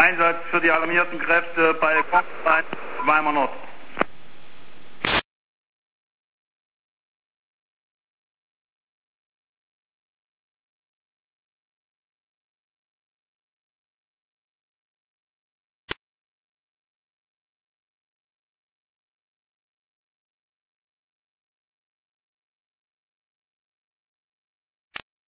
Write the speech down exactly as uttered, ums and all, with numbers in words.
Einsatz für die alarmierten Kräfte bei Weimar Nord.